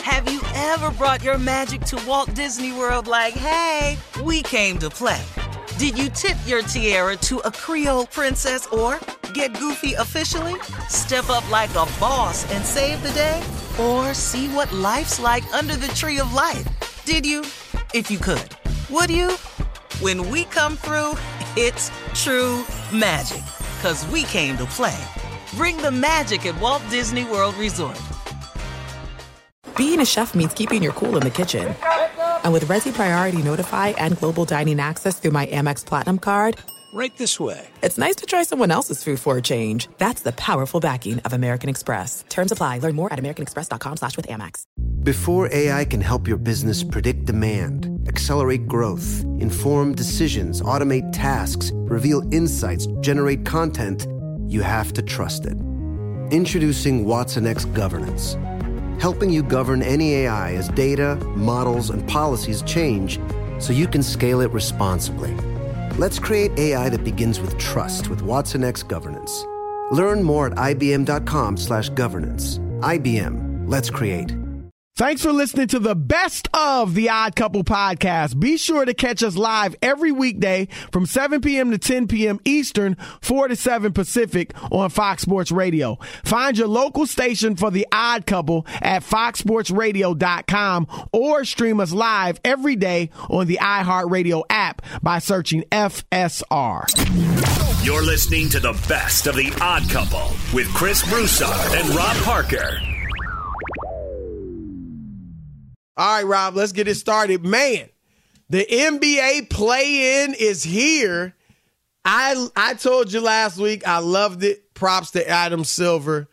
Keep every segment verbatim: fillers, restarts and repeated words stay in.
Have you ever brought your magic to Walt Disney World like, hey, we came to play? Did you tip your tiara to a Creole princess or get goofy officially? Step up like a boss and save the day? Or see what life's like under the tree of life? Did you? If you could. Would you? When we come through, it's true magic. 'Cause we came to play. Bring the magic at Walt Disney World Resort. Being a chef means keeping your cool in the kitchen. And with Resi Priority Notify and Global Dining Access through my Amex Platinum card, right this way. It's nice to try someone else's food for a change. That's the powerful backing of American Express. Terms apply. Learn more at americanexpress.com slash with Amex. Before A I can help your business predict demand, accelerate growth, inform decisions, automate tasks, reveal insights, generate content, you have to trust it. Introducing Watson X Governance, helping you govern any A I as data, models, and policies change so you can scale it responsibly. Let's create A I that begins with trust with Watson X Governance. Learn more at ibm.com slash governance. I B M. Let's create. Thanks for listening to the best of the Odd Couple podcast. Be sure to catch us live every weekday from seven p.m. to ten p.m. Eastern, four to seven Pacific on Fox Sports Radio. Find your local station for the Odd Couple at fox sports radio dot com or stream us live every day on the iHeartRadio app by searching F S R. You're listening to the best of the Odd Couple with Chris Broussard and Rob Parker. All right, Rob, let's get it started. Man, the N B A play-in is here. I I told you last week I loved it. Props to Adam Silver.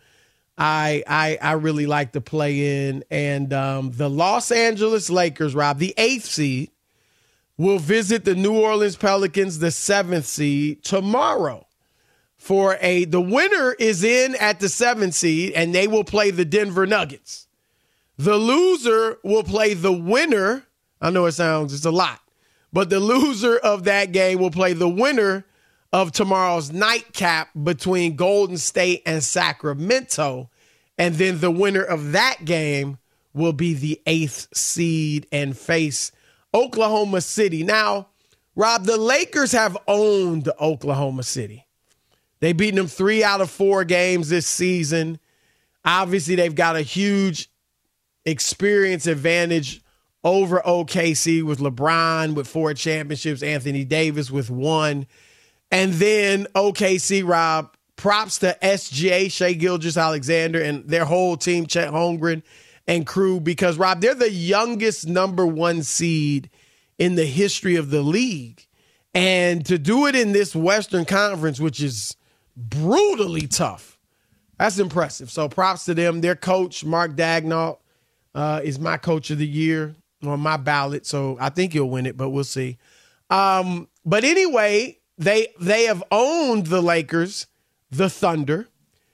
I I I really like the play-in. And um, the Los Angeles Lakers, Rob, the eighth seed, will visit the New Orleans Pelicans, the seventh seed, tomorrow. For a the winner is in at the seventh seed, and they will play the Denver Nuggets. The loser will play the winner. I know it sounds, it's a lot, but the loser of that game will play the winner of tomorrow's nightcap between Golden State and Sacramento. And then the winner of that game will be the eighth seed and face Oklahoma City. Now, Rob, the Lakers have owned Oklahoma City. They've beaten them three out of four games this season. Obviously, they've got a huge experience advantage over O K C with LeBron with four championships, Anthony Davis with one. And then O K C, Rob, props to S G A, Shai Gilgeous-Alexander, and their whole team, Chet Holmgren and crew, because, Rob, they're the youngest number one seed in the history of the league. And to do it in this Western Conference, which is brutally tough, that's impressive. So props to them. Their coach, Mark Daigneault, Uh, is my coach of the year on my ballot, so I think he'll win it, but we'll see. Um, but anyway, they they have owned the Lakers, the Thunder,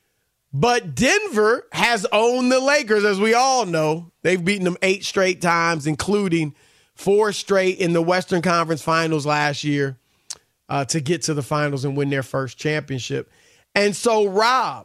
but Denver has owned the Lakers, as we all know. They've beaten them eight straight times, including four straight in the Western Conference Finals last year uh, to get to the finals and win their first championship. And so, Rob,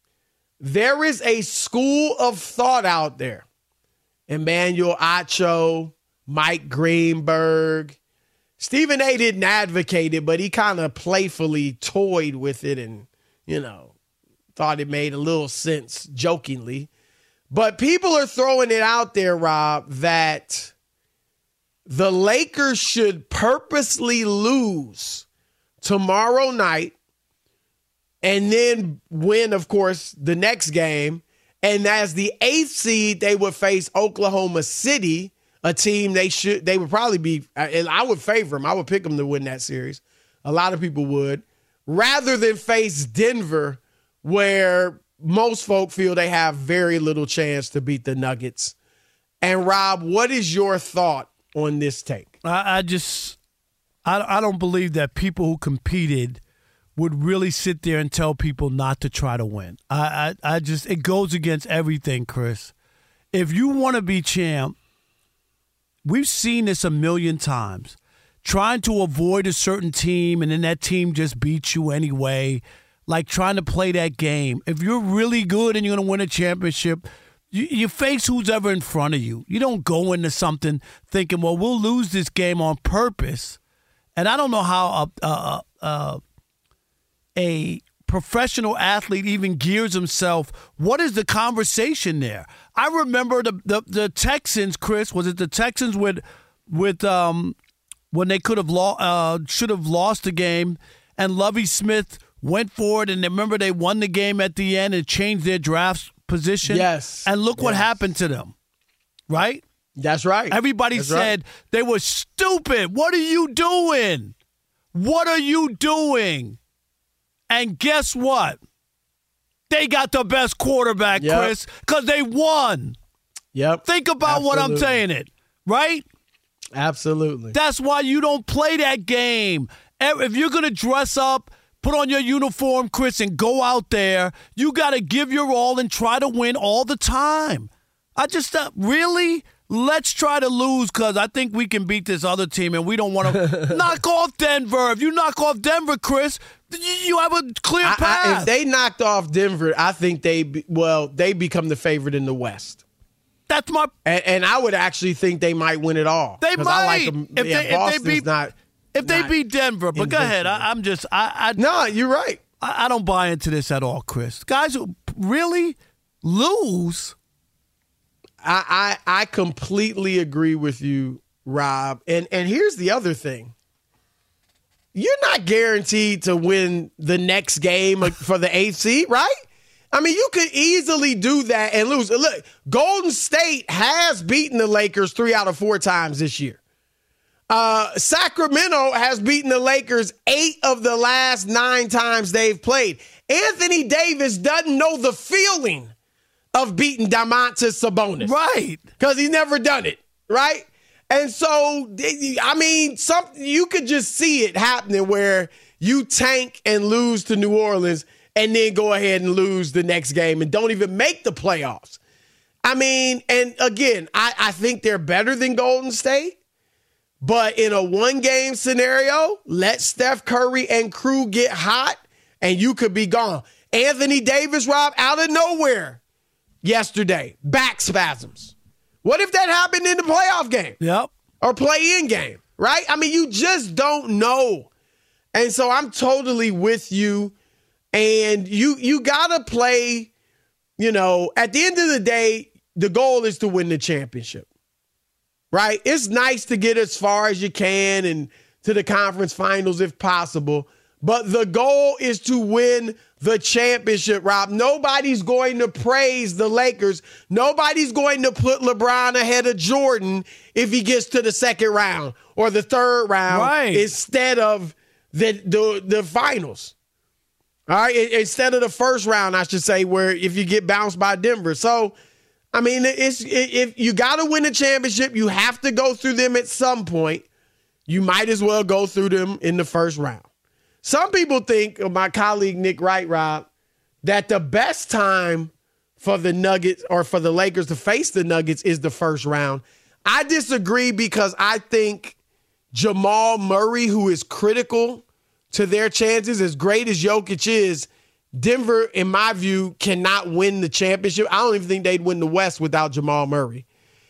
there is a school of thought out there. Emmanuel Acho, Mike Greenberg. Stephen A. didn't advocate it, but he kind of playfully toyed with it and, you know, thought it made a little sense jokingly. But people are throwing it out there, Rob, that the Lakers should purposely lose tomorrow night and then win, of course, the next game. And as the eighth seed, they would face Oklahoma City, a team they should they would probably be, and I would favor them. I would pick them to win that series. A lot of people would, rather than face Denver, where most folk feel they have very little chance to beat the Nuggets. And Rob, what is your thought on this take? I, I just, I, I don't believe that people who competed would really sit there and tell people not to try to win. I, I, I just, it goes against everything, Chris. If you want to be champ, we've seen this a million times. Trying to avoid a certain team and then that team just beats you anyway. Like trying to play that game. If you're really good and you're going to win a championship, you, you face who's ever in front of you. You don't go into something thinking, well, we'll lose this game on purpose. And I don't know how a, a, a, a professional athlete even gears himself. What is the conversation there? I remember the the, the Texans, Chris. Was it the Texans with with um when they could have lo- uh, should have lost the game, and Lovie Smith went for it, and remember they won the game at the end and changed their draft position? Yes. And look yes. what happened to them, right? That's right. Everybody That's said right. they were stupid. What are you doing? What are you doing? And guess what? They got the best quarterback, yep. Chris, because they won. Yep. Think about Absolutely. what I'm saying it, right? Absolutely. That's why you don't play that game. If you're going to dress up, put on your uniform, Chris, and go out there, you got to give your all and try to win all the time. I just, uh, really? Let's try to lose because I think we can beat this other team, and we don't want to knock off Denver. If you knock off Denver, Chris, you have a clear I, path. I, if they knocked off Denver, I think they, be, well, they become the favorite in the West. That's my. And, and I would actually think they might win it all. They might. I like them. If, yeah, they, if they beat, not, if they not beat Denver, but go ahead. I, I'm just. I, I no, you're right. I, I don't buy into this at all, Chris. Guys who really lose. I, I I completely agree with you, Rob. And and here's the other thing. You're not guaranteed to win the next game for the eighth seed, right? I mean, you could easily do that and lose. Look, Golden State has beaten the Lakers three out of four times this year. Uh, Sacramento has beaten the Lakers eight of the last nine times they've played. Anthony Davis doesn't know the feeling of beating Domantas Sabonis. Right. Because he's never done it, right? And so, I mean, some, you could just see it happening where you tank and lose to New Orleans and then go ahead and lose the next game and don't even make the playoffs. I mean, and again, I, I think they're better than Golden State. But in a one-game scenario, let Steph Curry and crew get hot and you could be gone. Anthony Davis, Rob, out of nowhere yesterday, back spasms. What if that happened in the playoff game? Yep. Or play-in game, right? I mean, you just don't know. And so I'm totally with you. And you you got to play, you know, at the end of the day, the goal is to win the championship, right? It's nice to get as far as you can and to the conference finals if possible. But the goal is to win the championship, Rob. Nobody's going to praise the Lakers. Nobody's going to put LeBron ahead of Jordan if he gets to the second round or the third round right. instead of the, the, the finals. All right, instead of the first round, I should say, where if you get bounced by Denver. So, I mean, it's if you got to win a championship, you have to go through them at some point. You might as well go through them in the first round. Some people think, my colleague Nick Wright, Rob, that the best time for the Nuggets or for the Lakers to face the Nuggets is the first round. I disagree because I think Jamal Murray, who is critical to their chances, as great as Jokic is, Denver, in my view, cannot win the championship. I don't even think they'd win the West without Jamal Murray.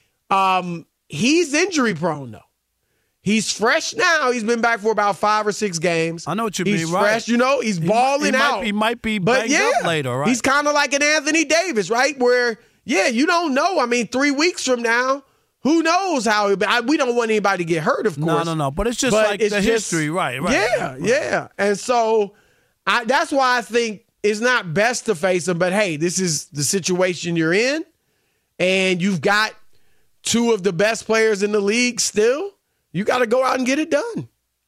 Um, he's injury prone, though. He's fresh now. He's been back for about five or six games. I know what you he's mean, right? He's fresh, you know. He's he balling might, he out. Might, he might be but banged yeah, up later, right? He's kind of like an Anthony Davis, right? Where, yeah, you don't know. I mean, three weeks from now, who knows how he'll be. I, we don't want anybody to get hurt, of course. No, no, no. But it's just but like it's the just, history, right? Right. Yeah, right. yeah. And so I, that's why I think it's not best to face him. But, hey, this is the situation you're in. And you've got two of the best players in the league still. You got to go out and get it done.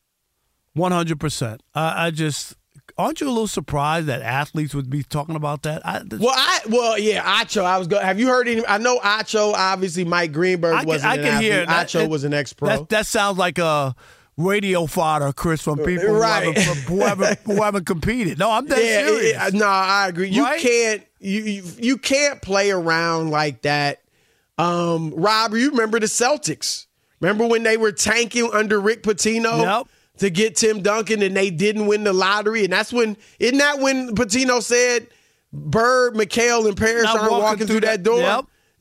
one hundred percent. I, I just aren't you a little surprised that athletes would be talking about that? I, well, I well, yeah, Acho. I was go. Have you heard any? I know Acho. Obviously, Mike Greenberg I wasn't can, I an can athlete. hear that, Acho it, was an ex-pro. That, that sounds like a radio fodder, Chris, from people right. who, haven't, who, haven't, who haven't competed. No, I'm dead yeah, serious. Yeah, no, I agree. You right? can't. You, you you can't play around like that. Um, Rob, you remember the Celtics? Remember when they were tanking under Rick Pitino? Yep. To get Tim Duncan, and they didn't win the lottery. And that's when, isn't that when Pitino said Bird, McHale, and Parrish Not aren't walking, walking through that, that door? Yep.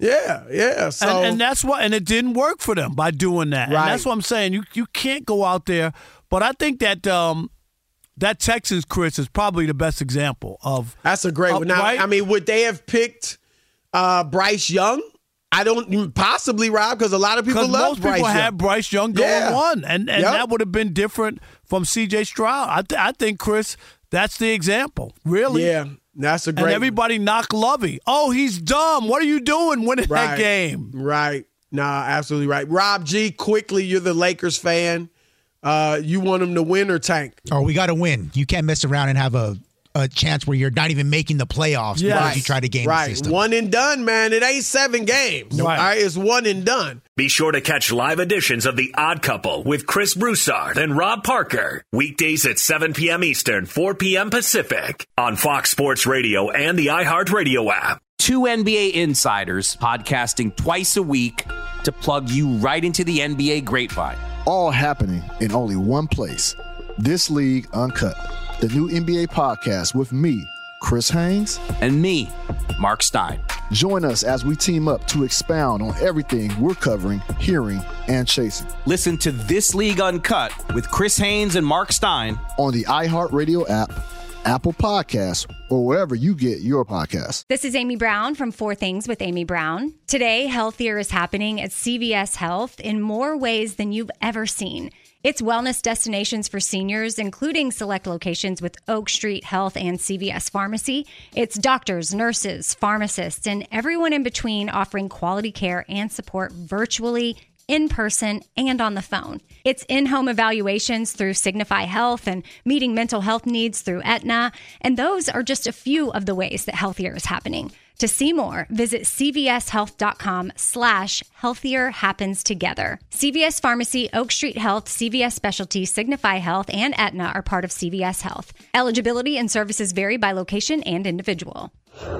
Yeah, yeah. So and, and that's what, and it didn't work for them by doing that. Right. And that's what I'm saying. You you can't go out there. But I think that um, that Texas, Chris, is probably the best example of. That's a great of, one. Now, right? I mean, would they have picked uh, Bryce Young? I don't possibly, Rob, because a lot of people love most Bryce people Young. had Bryce Young going Yeah. one, and and Yep. that would have been different from C J Stroud. I th- I think, Chris, that's the example. Really. Yeah, that's a great. And everybody knocked Lovey. Oh, he's dumb. What are you doing winning Right. that game? Right. Nah, absolutely right. Rob G, quickly, you're the Lakers fan. Uh, you want them to win or tank? Oh, we got to win. You can't mess around and have a, a chance where you're not even making the playoffs Yes. because you try to game Right. the system. One and done, man. It ain't seven games. Right. All right, it's one and done. Be sure to catch live editions of The Odd Couple with Chris Broussard and Rob Parker. Weekdays at seven p.m. Eastern, four p.m. Pacific on Fox Sports Radio and the iHeartRadio app. Two N B A insiders podcasting twice a week to plug you right into the N B A grapevine. All happening in only one place. This League Uncut, the new N B A podcast with me, Chris Haynes, And me, Mark Stein. Join us as we team up to expound on everything we're covering, hearing, and chasing. Listen to This League Uncut with Chris Haynes and Mark Stein On the iHeartRadio app, Apple Podcasts, or wherever you get your podcasts. This is Amy Brown from Four Things with Amy Brown. Today, healthier is happening at C V S Health in more ways than you've ever seen. It's wellness destinations for seniors, including select locations with Oak Street Health and C V S Pharmacy. It's doctors, nurses, pharmacists, and everyone in between offering quality care and support virtually, in person, and on the phone. It's in-home evaluations through Signify Health and meeting mental health needs through Aetna. And those are just a few of the ways that healthier is happening. To see more, visit cvshealth.com slash healthier happens together. C V S Pharmacy, Oak Street Health, C V S Specialty, Signify Health, and Aetna are part of C V S Health. Eligibility and services vary by location and individual.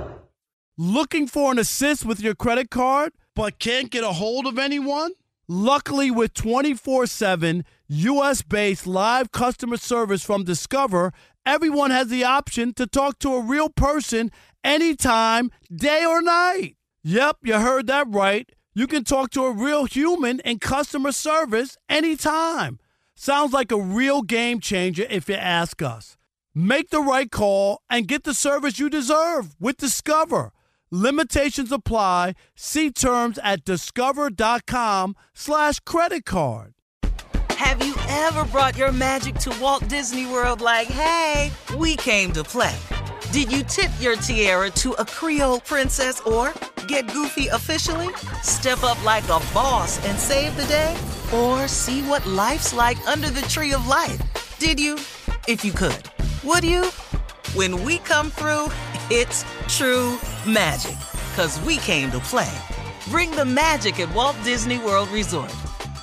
Looking for an assist with your credit card, but can't get a hold of anyone? Luckily, with twenty-four seven U S-based live customer service from Discover, everyone has the option to talk to a real person anytime, day or night. Yep, you heard that right. You can talk to a real human in customer service anytime. Sounds like a real game changer if you ask us. Make the right call and get the service you deserve with Discover. Limitations apply. See terms at discover.com slash credit card. Have you ever brought your magic to Walt Disney World like, hey, we came to play? Did you tip your tiara to a Creole princess or get goofy officially? Step up like a boss and save the day? Or see what life's like under the tree of life? Did you? If you could. Would you? When we come through, it's true magic. 'Cause we came to play. Bring the magic at Walt Disney World Resort.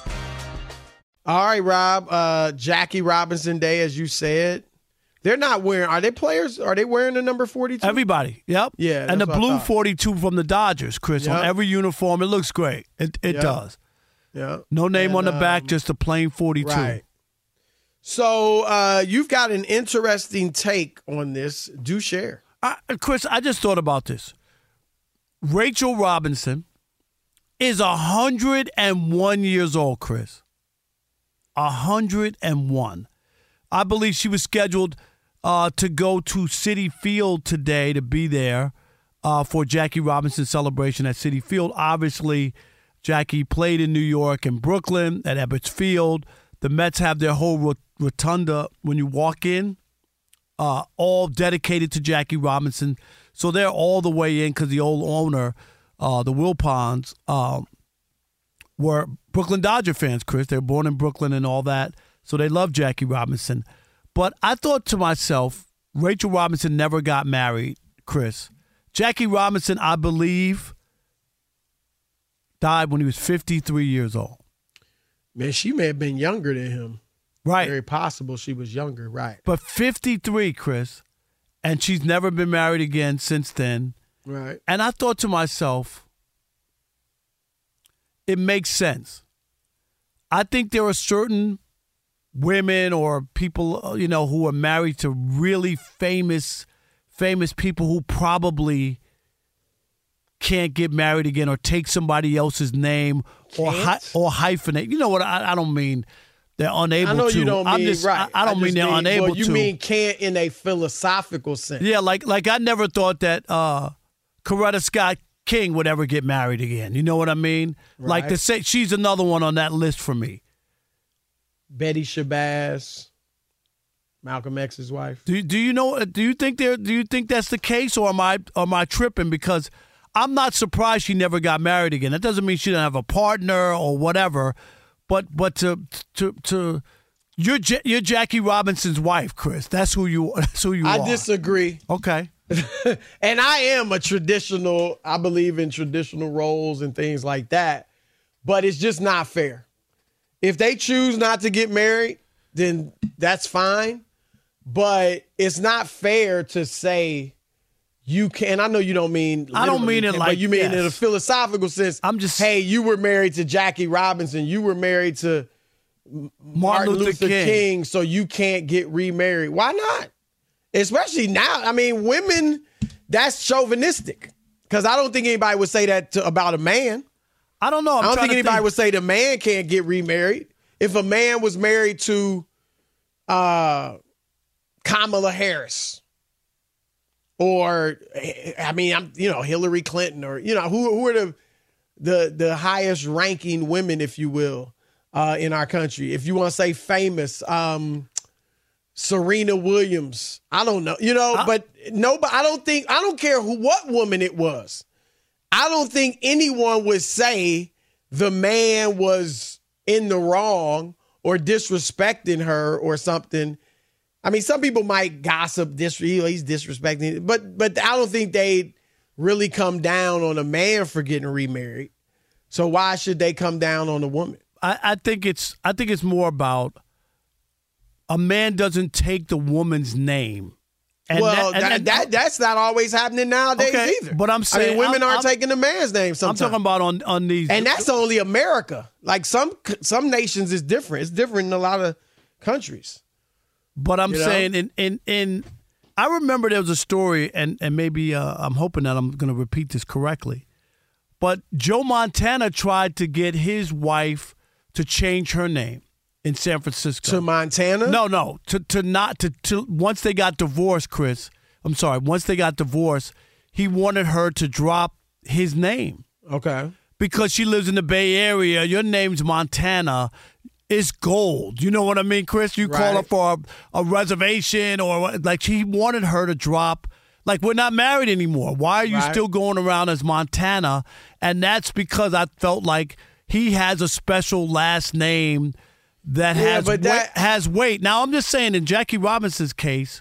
All right, Rob. Uh, Jackie Robinson Day, as you said. They're not wearing, are they players? Are they wearing the number forty-two? Everybody, yep. Yeah, and the that's what I blue thought. forty-two from the Dodgers, Chris, Yep. on every uniform. It looks great. It it Yep. does. Yeah. No name And, on the back, um, just a plain forty-two. Right. So uh, you've got an interesting take on this. Do share. I, Chris, I just thought about this. Rachel Robinson is one hundred one years old, Chris. one hundred one. I believe she was scheduled uh, to go to Citi Field today to be there uh, for Jackie Robinson's celebration at Citi Field. Obviously, Jackie played in New York and Brooklyn at Ebbets Field. The Mets have their whole rot- rotunda when you walk in, uh, all dedicated to Jackie Robinson. So they're all the way in because the old owner, uh, the Wilpons, uh, were Brooklyn Dodger fans, Chris. They were born in Brooklyn and all that. So they love Jackie Robinson. But I thought to myself, Rachel Robinson never got married, Chris. Jackie Robinson, I believe, died when he was fifty-three years old. Man, she may have been younger than him. Right. Very possible she was younger, right. But fifty-three, Chris, and she's never been married again since then. Right. And I thought to myself, it makes sense. I think there are certain women or people, you know, who are married to really famous, famous people who probably can't get married again or take somebody else's name or hy- or hyphenate. You know what? I, I don't mean they're unable to. I know to. you don't I'm mean just, right. I, I don't I mean they're mean, unable well, you to. You mean can't in a philosophical sense? Yeah, like like I never thought that uh, Coretta Scott King would ever get married again. You know what I mean? Right. Like to say she's another one on that list for me. Betty Shabazz, Malcolm X's wife. Do do you know? Do you think there? Do you think that's the case, or am I or am I tripping? Because I'm not surprised she never got married again. That doesn't mean she didn't have a partner or whatever. But but to to to you're Ja- you're Jackie Robinson's wife, Chris. That's who you. That's who you I are. disagree. Okay. And I am a traditional. I believe in traditional roles and things like that. But it's just not fair. If they choose not to get married, then that's fine. But it's not fair to say you can. I know you don't mean. I don't mean it can, like. But you mean yes. in a philosophical sense. I'm just. Hey, you were married to Jackie Robinson. You were married to Martin, Martin Luther, Luther King. King, so you can't get remarried. Why not? Especially now. I mean, women. That's chauvinistic. Because I don't think anybody would say that to, about a man. I don't know. I'm I don't trying think to anybody think. would say the man can't get remarried. If a man was married to uh, Kamala Harris, or I mean, I'm you know Hillary Clinton, or you know who who are the the the highest ranking women, if you will, uh, in our country. If you want to say famous, um, Serena Williams. I don't know, you know, I, but nobody. I don't think I don't care who what woman it was. I don't think anyone would say the man was in the wrong or disrespecting her or something. I mean, some people might gossip, dis- he's disrespecting, but but I don't think they'd really come down on a man for getting remarried. So why should they come down on a woman? I, I think it's I think it's more about a man doesn't take the woman's name. And well, that, and, that, and, that that's not always happening nowadays okay, either. But I'm saying I mean, women I'm, aren't I'm, taking the man's name sometimes. I'm talking about on, on these. And that's only America. Like some some nations is different. It's different in a lot of countries. But I'm you know? saying in, in in I remember there was a story, and, and maybe uh, I'm hoping that I'm going to repeat this correctly. But Joe Montana tried to get his wife to change her name in San Francisco. To Montana? No, no. To to not to, to once they got divorced, Chris. I'm sorry. Once they got divorced, he wanted her to drop his name. Okay. Because she lives in the Bay Area. Your name's Montana. It's gold. You know what I mean, Chris? You Right. call her for a, a reservation or like he wanted her to drop. Like, we're not married anymore. Why are you Right. still going around as Montana? And that's because I felt like he has a special last name that Yeah, has but wa- that- has weight. Now, I'm just saying, in Jackie Robinson's case,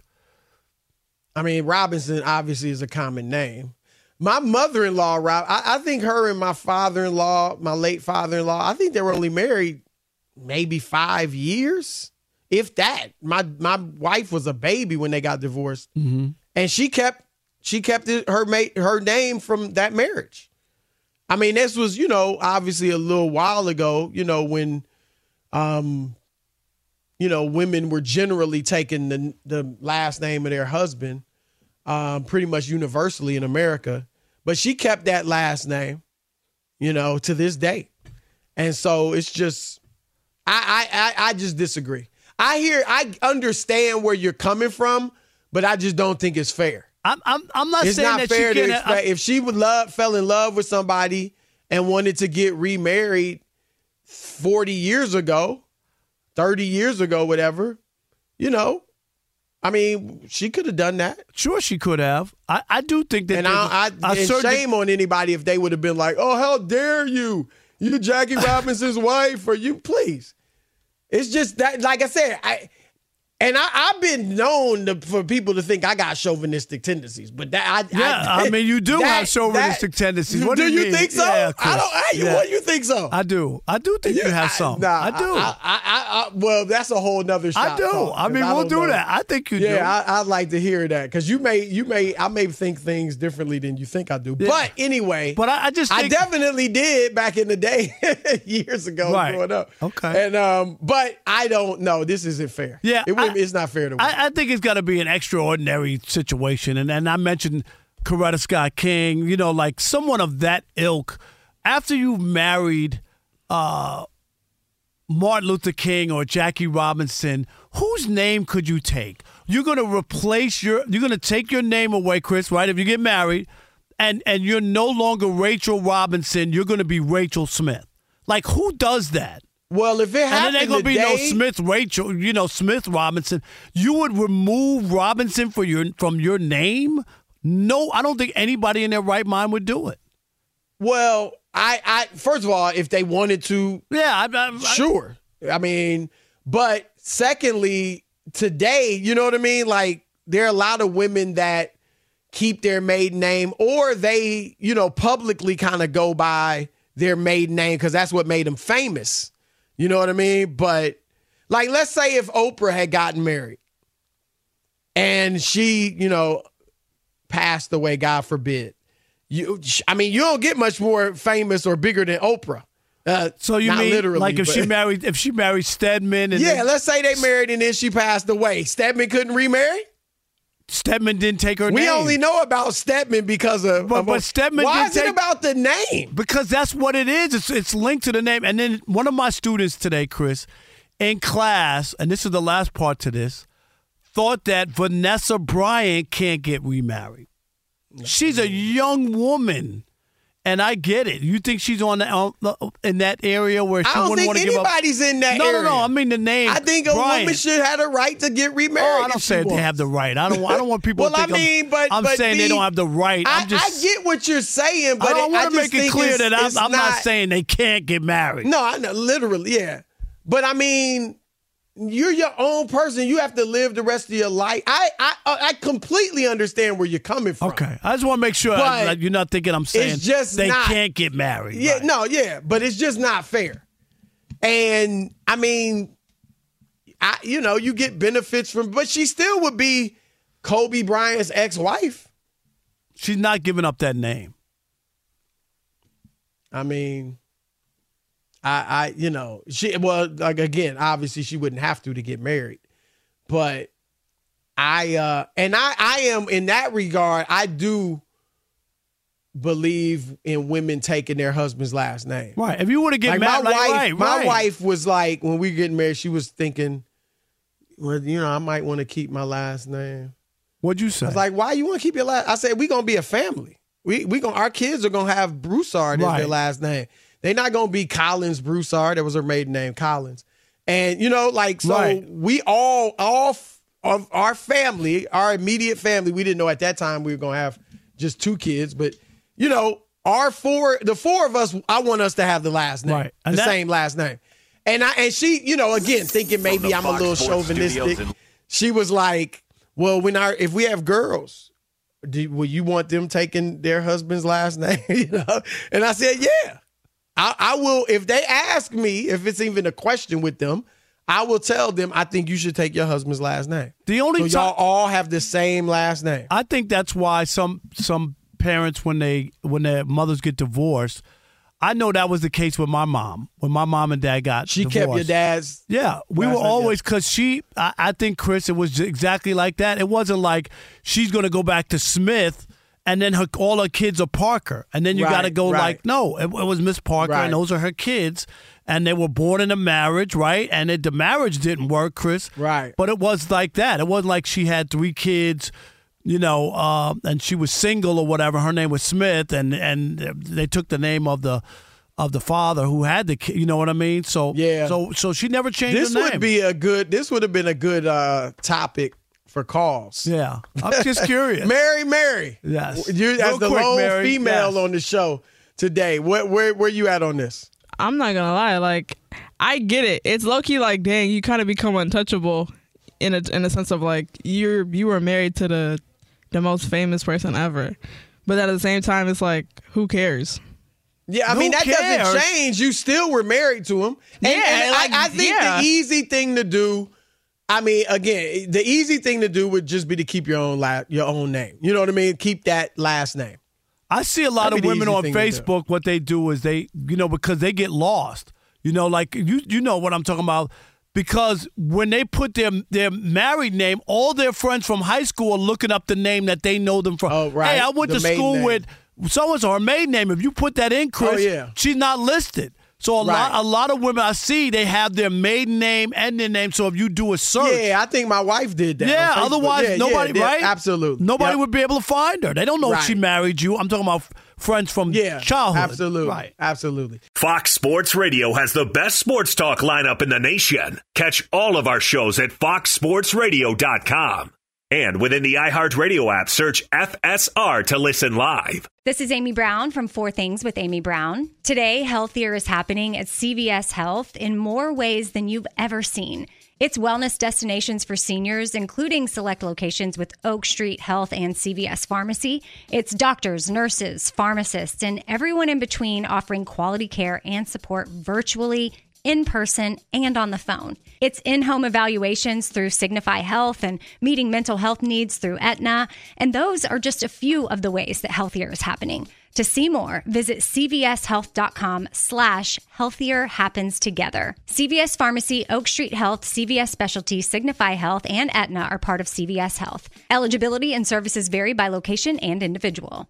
I mean, Robinson obviously is a common name. My mother-in-law, Rob, I, I think her and my father-in-law, my late father-in-law, I think they were only married maybe five years, if that. My my wife was a baby when they got divorced, mm-hmm. and she kept she kept it, her mate her name from that marriage. I mean, this was you know obviously a little while ago, you know when, um, you know women were generally taking the the last name of their husband. Um, pretty much universally in America, but she kept that last name, you know, to this day. And so it's just, I, I, I, I just disagree. I hear, I understand where you're coming from, but I just don't think it's fair. I'm, I'm, I'm not It's saying not that fair she to can't. expect, if she would love, fell in love with somebody and wanted to get remarried forty years ago, thirty years ago, whatever, you know, I mean, she could have done that. Sure, she could have. I, I do think that. And I, I, and certain shame on anybody if they would have been like, "Oh, how dare you? You Jackie Robinson's wife, or you please." It's just that, like I said, I and I, I've been known to, for people to think I got chauvinistic tendencies, but that I, yeah, I, I mean, you do that, have chauvinistic that, tendencies. What do, do you, you mean? think so? Yeah, I don't. I, yeah. What you think so? I do. I do think you, you have some. Nah, I do. I, I, I, I, well, that's a whole nother shot. I do. Talk, I mean, I we'll don't do know. that. I think you yeah, do. Yeah, I'd like to hear that because you may, you may, I may think things differently than you think I do. Yeah. But anyway, but I, I just, think, I definitely did back in the day, years ago, right. growing up. Okay, and um, but I don't know. This isn't fair. Yeah, it, I, it's not fair to. I, I think it's got to be an extraordinary situation, and and I mentioned Coretta Scott King, you know, like someone of that ilk. After you've married uh, Martin Luther King or Jackie Robinson, whose name could you take? You're going to replace your, you're going to take your name away, Chris, right? If you get married and, and you're no longer Rachel Robinson, you're going to be Rachel Smith. Like, who does that? Well, if it happened and then ain't gonna be today, no Smith Rachel, you know, Smith Robinson. You would remove Robinson for your from your name? No, I don't think anybody in their right mind would do it. Well, I, I first of all, if they wanted to, yeah, I, I, sure. I mean, but secondly, today, you know what I mean? Like, there are a lot of women that keep their maiden name, or they, you know, publicly kind of go by their maiden name because that's what made them famous. You know what I mean? But, like, let's say if Oprah had gotten married and she, you know, passed away, God forbid. You, I mean, you don't get much more famous or bigger than Oprah. Uh, so you not mean literally, like if but, she married, if she married Stedman? And yeah, then, let's say they married and then she passed away. Stedman couldn't remarry? Stedman didn't take her we name. We only know about Stedman because of. But, of but Stedman why didn't is it take, about the name? Because that's what it is. It's it's linked to the name. And then one of my students today, Chris, in class, and this is the last part to this, thought that Vanessa Bryant can't get remarried. She's a young woman. And I get it. You think she's on the, on the in that area where she I don't wouldn't want to give up? think anybody's in that no, area. No, no, no. I mean the name. I think a Bryant. woman should have the right to get remarried. Oh, I don't say they have the right. I don't. I don't want people well, to think I mean, I'm, but I'm but saying the, they don't have the right. I, I'm just, I get what you're saying, but I don't it, want to make it clear that I'm, I'm not, not saying they can't get married. No, I know, literally, yeah. But I mean, you're your own person. You have to live the rest of your life. I I I completely understand where you're coming from. Okay, I just want to make sure But that you're not thinking I'm saying it's just they not, can't get married. Yeah, right. no, yeah, but it's just not fair. And I mean, I you know you get benefits from, but she still would be Kobe Bryant's ex-wife. She's not giving up that name. I mean. I, I, you know, she, well, like, again, obviously she wouldn't have to to get married, but I, uh, and I, I am in that regard, I do believe in women taking their husband's last name. Right. If you want to get like married, my like, wife, right, my right. wife was like, when we were getting married, she was thinking, well, you know, I might want to keep my last name. What'd you say? I was like, why you want to keep your last? I said, we gonna be a family. We, we gonna, our kids are gonna have Broussard right. as their last name. They're not going to be Collins Broussard. That was her maiden name, Collins. And, you know, like, so right. we all, all of our family, our immediate family, we didn't know at that time we were going to have just two kids. But, you know, our four, the four of us, I want us to have the last name, right. the that, same last name. And I and she, you know, again, thinking maybe I'm a little chauvinistic. And- she was like, well, when our, if we have girls, do, will you want them taking their husband's last name? you know? And I said, yeah. I, I will, if they ask me, if it's even a question with them, I will tell them, I think you should take your husband's last name. The only so y'all time, all have the same last name. I think that's why some some parents, when they when their mothers get divorced, I know that was the case with my mom. When my mom and dad got she divorced. kept your dad's. Yeah, we were name, always, yeah. because she, I, I think, Chris, it was exactly like that. It wasn't like she's going to go back to Smith and then her, all her kids are Parker. And then you Right, got to go right. like, no, it, it was Miss Parker, Right. and those are her kids. And they were born in a marriage, right? And it, the marriage didn't work, Chris. Right. But it was like that. It wasn't like she had three kids, you know, uh, and she was single or whatever. Her name was Smith, and, and they took the name of the of the father who had the kid. You know what I mean? So Yeah. So so she never changed This her name. would be a good, this would have been a good uh, topic for calls. Yeah. I'm just curious. Mary, Mary. Yes. You, Real as the quick, lone Mary. female Yes. on the show today, where, where, where you at on this? I'm not gonna lie, like I get it. It's low key like, dang, you kind of become untouchable in a in a sense of like you're you were married to the the most famous person ever, but at the same time, it's like who cares? Yeah, I Who mean that cares? doesn't change. You still were married to him. And, Yeah, and like, I, I think yeah. the easy thing to do. I mean, again, the easy thing to do would just be to keep your own la- your own name. You know what I mean? Keep that last name. I see a lot That'd of be the women easy on thing to do. Facebook, what they do is they, you know, because they get lost. You know, like, you you know what I'm talking about. because when they put their their married name, all their friends from high school are looking up the name that they know them from. Oh, right. Hey, I went The to maiden school name. with so-and-so, her maiden name. If you put that in, Chris, Oh, yeah. she's not listed. So a Right. lot a lot of women I see, they have their maiden name and their name. So if you do a search. Yeah, I think my wife did that. Yeah, on Facebook. otherwise Yeah, nobody, yeah, right? Absolutely. Nobody Yep. would be able to find her. They don't know if she Right. married you. I'm talking about f- friends from Yeah, childhood. absolutely. Right. Absolutely. Fox Sports Radio has the best sports talk lineup in the nation. Catch all of our shows at fox sports radio dot com. And within the iHeartRadio app, search F S R to listen live. This is Amy Brown from Four Things with Amy Brown. Today, healthier is happening at C V S Health in more ways than you've ever seen. It's wellness destinations for seniors, including select locations with Oak Street Health and C V S Pharmacy. It's doctors, nurses, pharmacists, and everyone in between offering quality care and support virtually, in person, and on the phone. It's in-home evaluations through Signify Health and meeting mental health needs through Aetna. And those are just a few of the ways that healthier is happening. To see more, visit cvshealth.com slash healthier happens together. C V S Pharmacy, Oak Street Health, C V S Specialty, Signify Health, and Aetna are part of C V S Health. Eligibility and services vary by location and individual.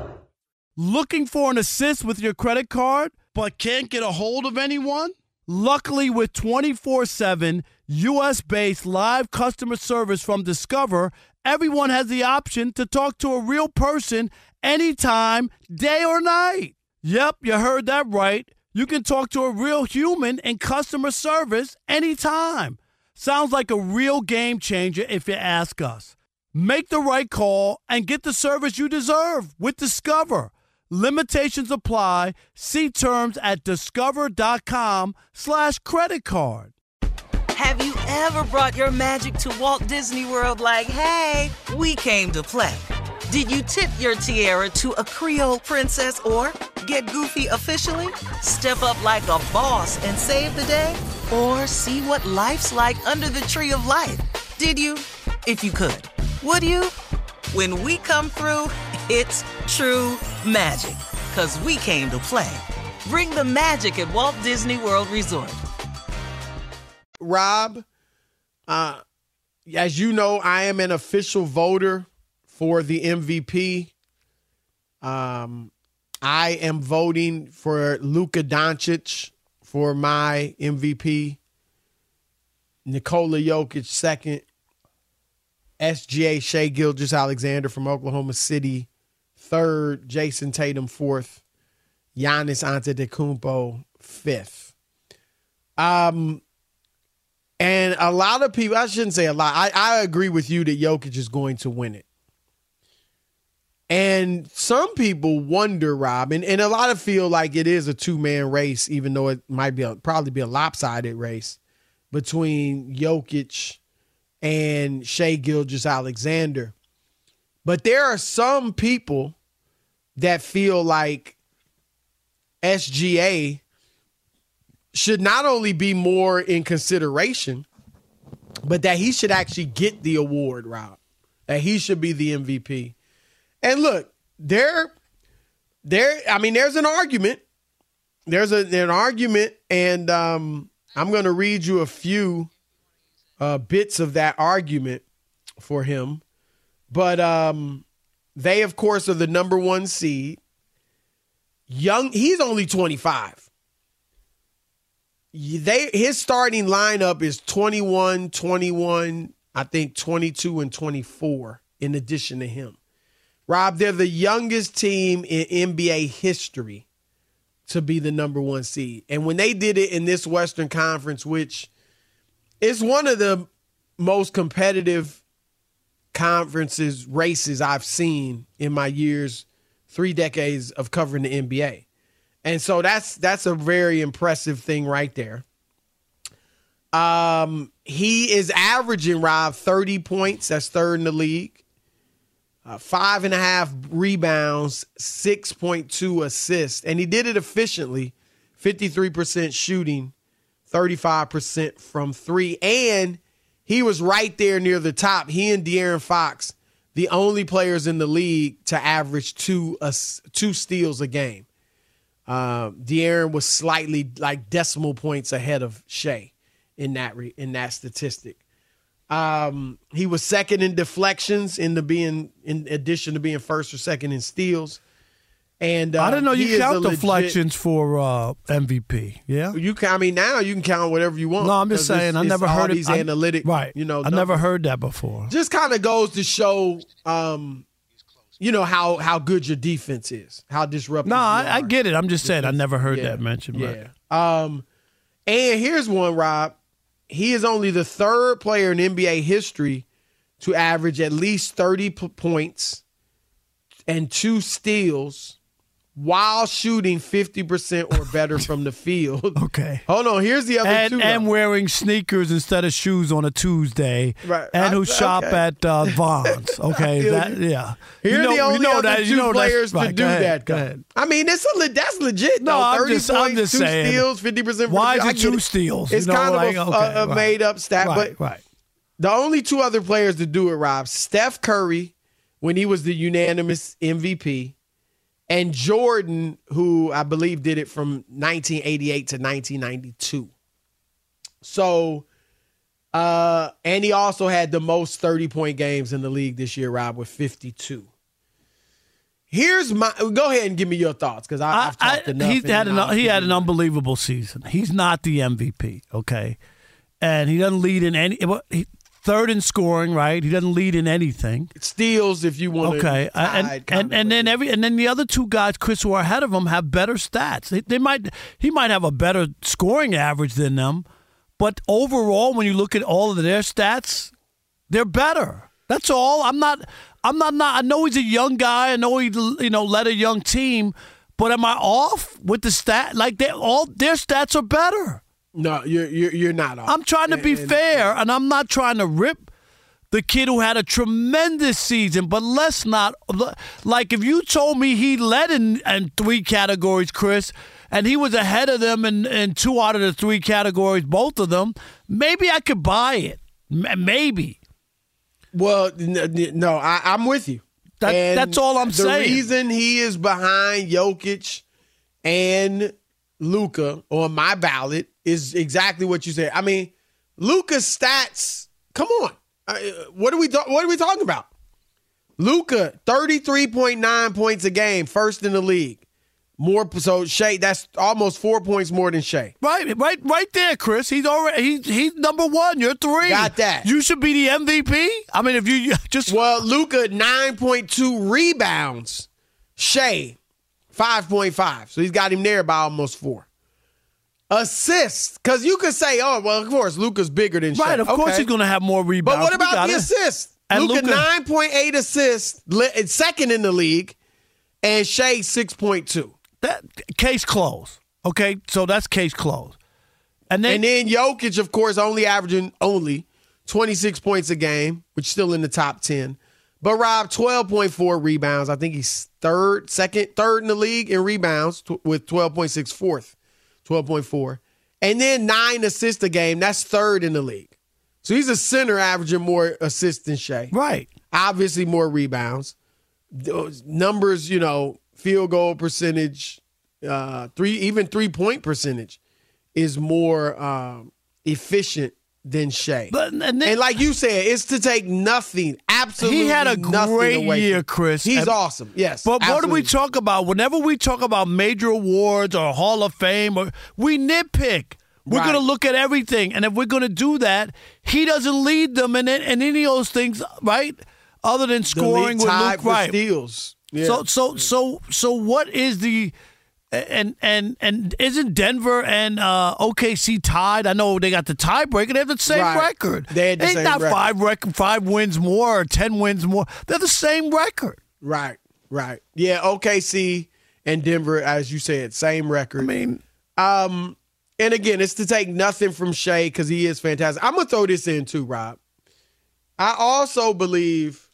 Looking for an assist with your credit card, but can't get a hold of anyone? Luckily, with twenty-four seven U S-based live customer service from Discover, everyone has the option to talk to a real person anytime, day or night. Yep, you heard that right. You can talk to a real human in customer service anytime. Sounds like a real game changer if you ask us. Make the right call and get the service you deserve with Discover. Limitations apply. See terms at discover.com slash credit card. Have you ever brought your magic to Walt Disney World like, hey, we came to play? Did you tip your tiara to a Creole princess or get goofy officially? Step up like a boss and save the day? Or see what life's like under the tree of life? Did you? If you could. Would you? When we come through, it's true magic. 'Cause we came to play. Bring the magic at Walt Disney World Resort. Rob, uh, as you know, I am an official voter for the M V P. Um, I am voting for Luka Doncic for my M V P. Nikola Jokic second. S G A Shai Gilgeous-Alexander from Oklahoma City third. Jason Tatum fourth. Giannis Antetokounmpo fifth. Um, and a lot of people, I shouldn't say a lot, I, I agree with you that Jokic is going to win it. And some people wonder, Rob, and, and a lot of feel like it is a two-man race, even though it might be a, probably be a lopsided race between Jokic and Shai Gilgeous-Alexander. But there are some people that feel like S G A should not only be more in consideration, but that he should actually get the award, Rob. That he should be the M V P. And look, there, there. I mean, there's an argument. There's a, an argument, and um, I'm going to read you a few uh, bits of that argument for him. But um, they, of course, are the number one seed. Young, he's only twenty-five. They his starting lineup is twenty-one, twenty-one, I think twenty-two and twenty-four in addition to him. Rob, they're the youngest team in N B A history to be the number one seed. And when they did it in this Western Conference, which is one of the most competitive conferences, races I've seen in my years, three decades of covering the N B A. And so that's that's a very impressive thing right there. Um, he is averaging, Rob, thirty points. That's third in the league. Uh, five and a half rebounds, six point two assists. And he did it efficiently, fifty-three percent shooting, thirty-five percent from three. And he was right there near the top. He and De'Aaron Fox, the only players in the league to average two, uh, two steals a game. Uh, De'Aaron was slightly like decimal points ahead of Shai in that re, in that statistic. Um, he was second in deflections, in the being in addition to being first or second in steals. And uh, I didn't know you count legit, deflections for uh, M V P. Yeah, you can. I mean, now you can count whatever you want. No, I'm just saying. It's, I never it's heard all it. these I, analytic, right? You know, I never heard that before. Just kind of goes to show, um, you know, how how good your defense is, how disruptive. No, you I, are. I get it. I'm just saying. I never heard Yeah, that mentioned. Yeah. Right. Um, and here's one, Rob. He is only the third player in N B A history to average at least thirty p- points and two steals while shooting fifty percent or better from the field. Okay. Hold on. Here's the other and, two. And though. wearing sneakers instead of shoes on a Tuesday. Right. And who I- shop okay. at uh, Vons. Okay. that, yeah. Here you know, are the only you know other that, two you know players right, to do go ahead, that. Go though. ahead. I mean, it's a le- that's legit. No, though. I'm thirty just- I'm points, just two saying. steals, fifty percent. Why is I it get two steals? It's You know, kind like, of a, okay, a, a right. made up stat, Right, but right. the only two other players to do it, Rob, Steph Curry, when he was the unanimous M V P, and Jordan, who I believe did it from nineteen eighty-eight to nineteen ninety-two. So, uh, and he also had the most thirty-point games in the league this year, Rob, with fifty-two. Here's my. Go ahead and give me your thoughts, because I've I, talked I, enough. he's and had an, I'll he give had you- an unbelievable season. He's not the M V P, okay? And he doesn't lead in any well, he, third in scoring, right? He doesn't lead in anything. steals if you want. Okay, to uh, and and, and then every and then the other two guys, Chris, who are ahead of him, have better stats. They, they might he might have a better scoring average than them, but overall, when you look at all of their stats, they're better. That's all. I'm not. I'm not. Not. I know he's a young guy. I know he you know led a young team, but am I off with the stat? Like they all their stats are better. No, you're you're, you're not off. I'm trying to be And- and- fair, and I'm not trying to rip the kid who had a tremendous season, but let's not, like if you told me he led in, in three categories, Chris, and he was ahead of them in, in two out of the three categories, both of them, maybe I could buy it. M- Maybe. Well, n- n- no, I, I'm with you. That- And that's all I'm the saying. The reason he is behind Jokic and Luka on my ballot is exactly what you said. I mean, Luka's stats. Come on, uh, what are we ta- what are we talking about? Luka, thirty-three point nine points a game, first in the league. More so, Shea. That's almost four points more than Shea. Right, right, right there, Chris. He's already he's he's number one. You're three. Got that. You should be the M V P. I mean, if you you just Well, Luka, nine point two rebounds. Shea, five point five. So he's got him there by almost four. Assists, because you could say, oh, well, of course, Luka's bigger than Shea. right, of course Okay. he's going to have more rebounds. But what We about got the it. assists? And Luka, Luka- nine point eight assists, li- second in the league, and Shea, six point two. That case closed. Okay, so that's case closed. And then, And then Jokic, of course, only averaging only twenty-six points a game, which is still in the top ten. But Rob, twelve point four rebounds. I think he's third, second, third in the league in rebounds tw- with twelve point six, fourth, twelve point four. And then nine assists a game. That's third in the league. So he's a center averaging more assists than Shea. right. Obviously more rebounds. Those numbers, you know, field goal percentage, uh, three even three-point percentage is more um, efficient than Shea. But, and, then, And like you said, it's to take nothing, absolutely he had a nothing great away year, from- Chris. He's And- awesome, yes. But what do we absolutely. talk about? Whenever we talk about major awards or Hall of Fame, or we nitpick. We're Right. going to look at everything. And if we're going to do that, he doesn't lead them in, in any of those things, right? Other than The scoring league with tied Luke for Wright. steals. Yeah. So so so so what is the and and and isn't Denver and uh, O K C tied? I know they got the tiebreaker. They have the same Right. record. They had the Ain't same not record. five rec- five wins more or ten wins more. They're the same record. Right, right. Yeah, O K C and Denver, as you said, same record. I mean, Um, and again, it's to take nothing from Shea because he is fantastic. I'm gonna throw this in too, Rob. I also believe,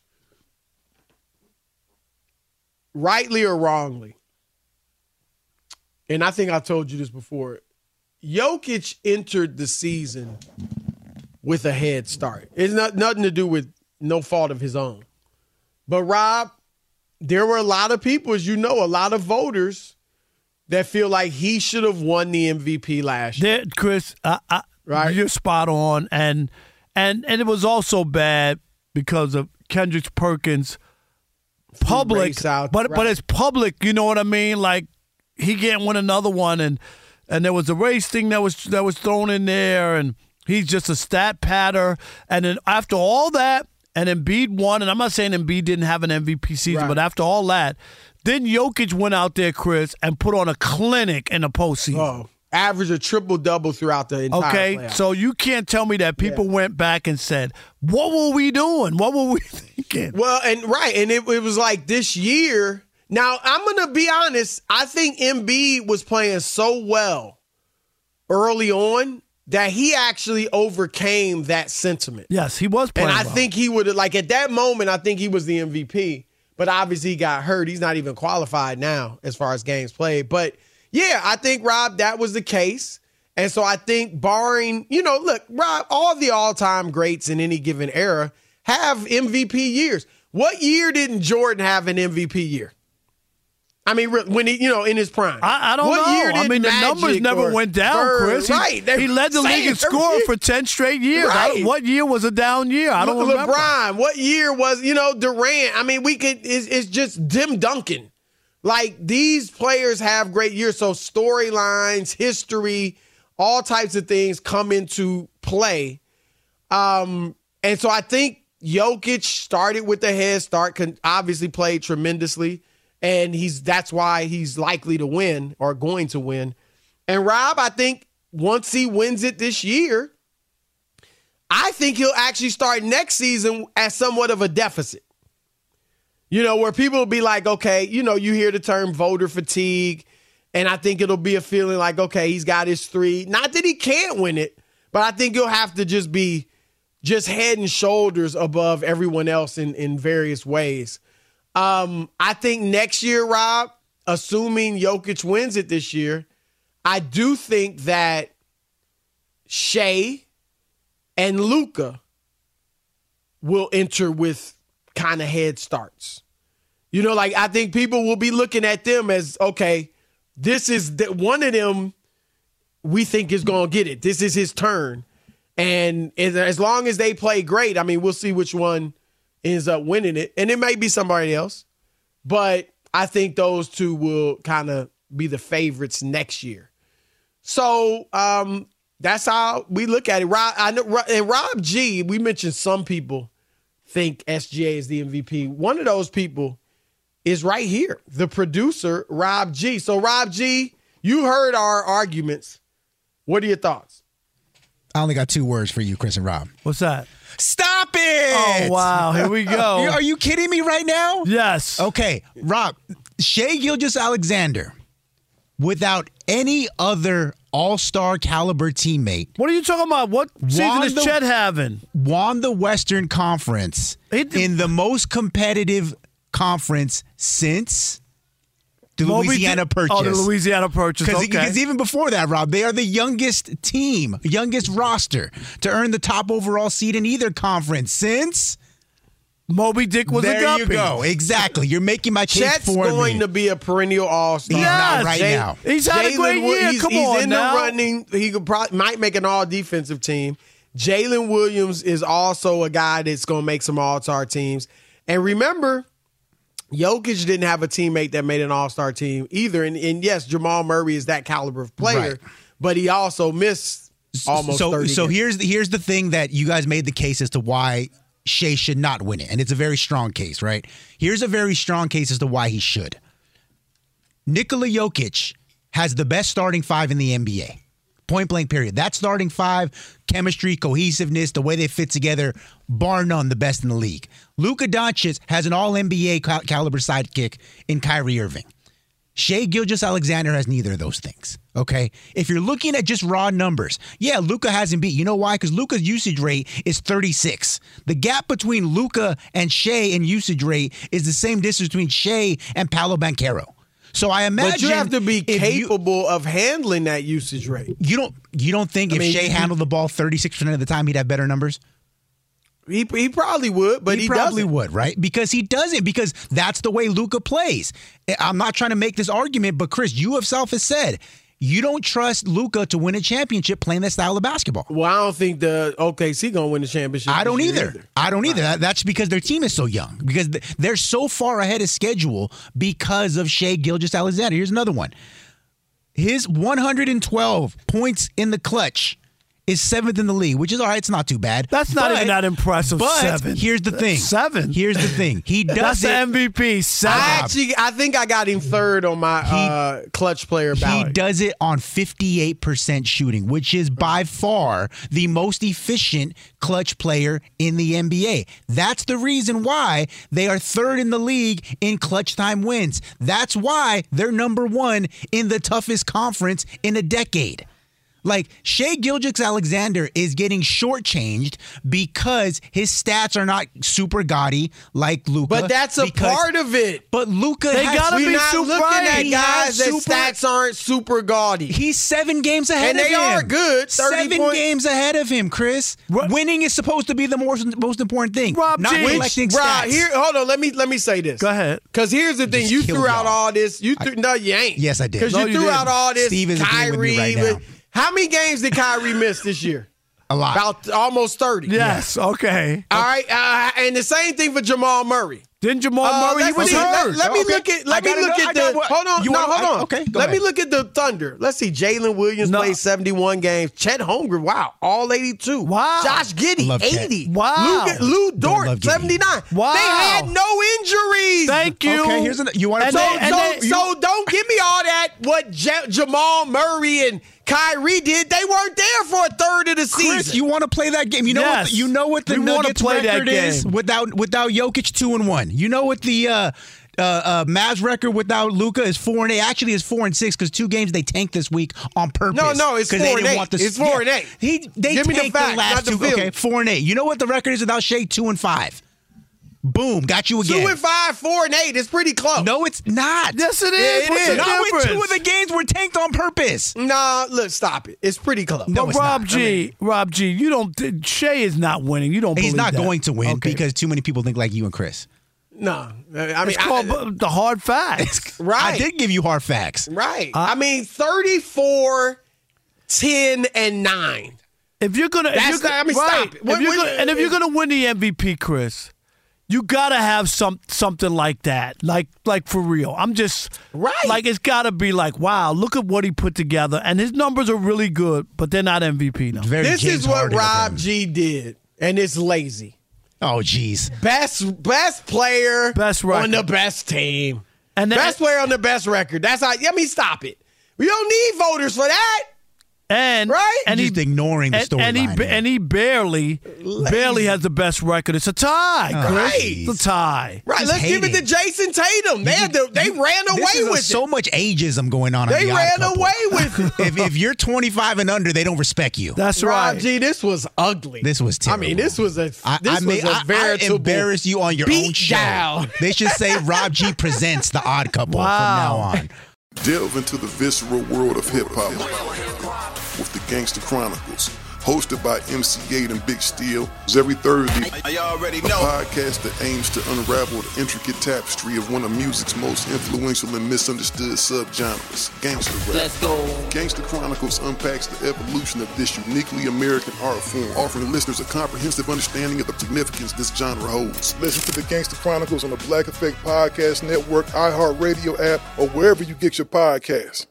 rightly or wrongly, and I think I told you this before, Jokic entered the season with a head start. It's not nothing to do with no fault of his own. But Rob, there were a lot of people, as you know, a lot of voters that feel like he should have won the M V P last year. there, Chris, I, I, Right. You're spot on. And and and it was also bad because of Kendrick Perkins public. Out, but right. but it's public, you know what I mean? Like he can't win another one, and and there was a race thing that was that was thrown in there, and he's just a stat patter. And then after all that, and Embiid won, and I'm not saying Embiid didn't have an M V P season, right. but after all that, then Jokic went out there, Chris, and put on a clinic in the postseason. Oh. Average a triple-double throughout the entire Okay, playoff. so you can't tell me that people yeah. went back and said, what were we doing? What were we thinking? Well, and right, and it, it was like this year. Now, I'm going to be honest. I think Embiid was playing so well early on that he actually overcame that sentiment. Yes, he was playing And I well. think he would have, like at that moment, I think he was the M V P. But obviously he got hurt. He's not even qualified now as far as games played. But yeah, I think, Rob, that was the case. And so I think barring, you know, look, Rob, all the all-time greats in any given era have M V P years. What year didn't Jordan have an M V P year? I mean, when he, you know, in his prime. I, I don't what know. Year did I mean, the Magic numbers never or went down, Bird, Chris. He, right. They he led the same league in scoring year. for ten straight years. Right. I, what year was a down year? I don't Le- remember. LeBron, what year was, you know, Durant? I mean, we could, it's, it's just Tim Duncan. Like, these players have great years. So storylines, history, all types of things come into play. Um, and so I think Jokic started with the head start, can obviously played tremendously. And he's that's why he's likely to win or going to win. And Rob, I think once he wins it this year, I think he'll actually start next season at somewhat of a deficit. You know, where people will be like, okay, you know, you hear the term voter fatigue, and I think it'll be a feeling like, okay, he's got his three. Not that he can't win it, but I think he'll have to just be just head and shoulders above everyone else in, in various ways. Um, I think next year, Rob, assuming Jokic wins it this year, I do think that Shea and Luka will enter with kind of head starts. You know, like I think people will be looking at them as, okay, this is the, one of them we think is going to get it. This is his turn. And as long as they play great, I mean, we'll see which one ends up winning it. And it may be somebody else. But I think those two will kind of be the favorites next year. So um, that's how we look at it. Rob, I know, and Rob G, we mentioned some people think S G A is the M V P. One of those people is right here, the producer, Rob G. So, Rob G, you heard our arguments. What are your thoughts? I only got two words for you, Chris and Rob. What's that? Stop it! Oh, wow. Here we go. Are you kidding me right now? Yes. Okay, Rob, Shea Gilgeous-Alexander, without any other all-star caliber teammate. What are you talking about? What season is the, Chet having? Won the Western Conference in the most competitive conference since the Moby Louisiana did, Purchase. Oh, the Louisiana Purchase, okay. Because even before that, Rob, they are the youngest team, youngest roster to earn the top overall seed in either conference since Moby Dick was there a guppy. You go. Exactly. You're making my case Chet's for going me. to be a perennial all-star. He's yes. not right Jay, now. He's had Jaylen a great year. He's, Come he's on in now. the running. He could probably, might make an all-defensive team. Jalen Williams is also a guy that's going to make some all-star teams. And remember, Jokic didn't have a teammate that made an all-star team either. And, and yes, Jamal Murray is that caliber of player, Right. but he also missed almost so, thirty So games. here's the, here's the thing that you guys made the case as to why Shea should not win it. And it's a very strong case, right? Here's a very strong case as to why he should. Nikola Jokic has the best starting five in the N B A. Point blank period. That starting five, chemistry, cohesiveness, the way they fit together, bar none, the best in the league. Luka Doncic has an all-N B A cal- caliber sidekick in Kyrie Irving. Shea Gilgeous-Alexander has neither of those things, okay? If you're looking at just raw numbers, yeah, Luka hasn't beat. You know why? Because Luka's usage rate is thirty-six. The gap between Luka and Shea in usage rate is the same distance between Shea and Paolo Banchero. So I imagine, but you have to be if capable you, of handling that usage rate. You don't. You don't think I if mean, Shea you- handled the ball thirty-six percent of the time, he'd have better numbers? He he probably would, but he, he probably doesn't. would, right? Because he doesn't. Because that's the way Luka plays. I'm not trying to make this argument, but Chris, you yourself has said You don't trust Luka to win a championship playing that style of basketball. Well, I don't think the O K C going to win the championship. I don't either. either. I don't either. That, that's because their team is so young. Because they're so far ahead of schedule because of Shai Gilgeous-Alexander. Here's another one. His one hundred twelve points in the clutch is seventh in the league, which is all right. It's not too bad. That's not but, even that impressive. But seven. here's the thing. Seven. Here's the thing. He does That's it. the M V P. Seven. I actually, I think I got him third on my He- uh, clutch player ballot. He does it on fifty-eight percent shooting, which is by far the most efficient clutch player in the N B A. That's the reason why they are third in the league in clutch time wins. That's why they're number one in the toughest conference in a decade. Like, Shai Gilgeous-Alexander is getting shortchanged because his stats are not super gaudy like Luka. But that's a because- part of it. But Luka They has, gotta We're be not super looking right. at He guys has that super- stats aren't super gaudy. He's seven games ahead And of they him. are good. thirty Seven points. games ahead of him, Chris. Ro- Winning is supposed to be the most most important thing. Rob not G. Which- collecting Bro, stats. here, hold on. Let me let me say this. Go ahead. Because here's the thing: Just you killed threw out y'all. all this. You threw, no, you ain't. Yes, I did. Because No, you you threw out didn't. all this. Steve is agreeing with me Kyrie. right now. How many games did Kyrie miss this year? A lot. About almost thirty. Yes. Okay. All right, uh, and the same thing for Jamal Murray. Then Jamal Uh, Murray, he let's was see, hurt. Let, let me Okay. look at. I Let me gotta look know- I at the. got what- Hold on. you No, wanna- hold on. I- okay, go let me ahead. look at the Thunder. Let's see. Jalen Williams No. played seventy-one games. Chet Holmgren, wow, all eighty-two. Wow. Josh Giddey, Love Chet. eighty. Wow. Lou, Lou Don't Dort, love Giddey. seventy-nine. Wow. They had no injuries. Thank you. Okay, here's an, you want to And So, play? they- and so, they- so don't give me all that. What J- Jamal Murray and Kyrie did, they weren't there for a third of the season. Chris, you want to play that game? You know Yes. what? The, you know what the We wanna Nuggets play that record is game. without without Jokic two and one. You know what the uh, uh, uh, Mavs record without Luka is four and eight. Actually, is four and six because two games they tanked this week on purpose. No, no, it's 'cause four they and didn't eight. want the- It's four and eight. He they Give me the tanked facts, the last not the two. Okay, feelings. four and eight. You know what the record is without Shea? Two and five. Boom, got you again. Two and five, four and eight. It's pretty close. No, it's not. Yes, it is. Yeah, it What's is. the Not with difference? two of the games were tanked on purpose. Nah, look, stop it. It's pretty close. No, But it's Rob not. G, I mean- Rob G, you don't. Shea is not winning. You don't. He's believe not that. going to win Okay. because too many people think like you and Chris. No, I mean, It's called I- the hard facts. right, I did give you hard facts. right. I mean, thirty-four, ten, and nine. If you're gonna, if That's you're gonna, not- I mean, right. stop it. If What- you're what- gonna, and if you're gonna win the M V P, Chris, you gotta have some something like that, like like for real. I'm just Right. Like it's gotta be like, wow, look at what he put together, and his numbers are really good, but they're not M V P now. Very This James is what Harden of Rob him. G did, and it's lazy. Oh, jeez. Best best player Best on record. the best team. And then, Best player on the best record. That's how. I mean, stop it. We don't need voters for that. and Right? and Just ignoring the and, and he storyline ba- here. and he barely barely has the best record. It's a tie, Chris. Right. It's a tie. Right. Just Let's give it to hating. Jason Tatum. They had to, they ran away This is a- with so it. much ageism going on. on They the Odd ran Couple. away with it. if, if you're twenty-five and under, they don't respect you. That's Rob right. G, this was ugly. This was terrible. I mean, this was a I, this I was made, a I- I veritable embarrass you on your own beat show. down. They should say Rob G presents the Odd Couple Wow. from now on. Delve into the visceral world of hip-hop with the Gangster Chronicles, hosted by M C eight and Big Steel. Every Thursday, I already a know. podcast that aims to unravel the intricate tapestry of one of music's most influential and misunderstood subgenres, gangster rap. Let's go. Gangster Chronicles unpacks the evolution of this uniquely American art form, offering listeners a comprehensive understanding of the significance this genre holds. Listen to the Gangster Chronicles on the Black Effect Podcast Network, iHeartRadio app, or wherever you get your podcasts.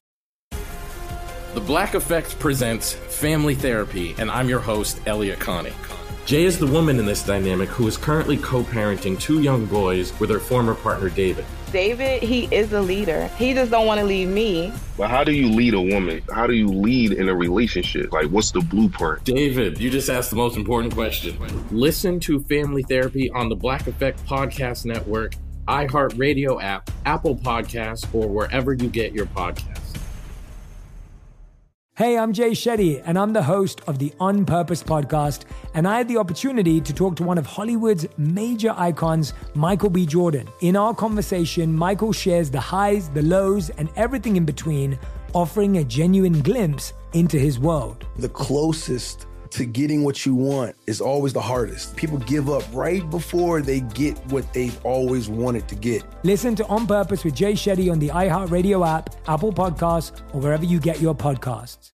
The Black Effect presents Family Therapy, and I'm your host, Elliot Connie. Jay is the woman in this dynamic who is currently co-parenting two young boys with her former partner, David. David, he is a leader. He just don't want to leave me. But how do you lead a woman? How do you lead in a relationship? Like, what's the blueprint? David, you just asked the most important question. Listen to Family Therapy on the Black Effect Podcast Network, iHeartRadio app, Apple Podcasts, or wherever you get your podcasts. Hey, I'm Jay Shetty, and I'm the host of the On Purpose podcast, and I had the opportunity to talk to one of Hollywood's major icons, Michael B. Jordan. In our conversation, Michael shares the highs, the lows, and everything in between, offering a genuine glimpse into his world. The closest to getting what you want is always the hardest. People give up right before they get what they've always wanted to get. Listen to On Purpose with Jay Shetty on the iHeartRadio app, Apple Podcasts, or wherever you get your podcasts.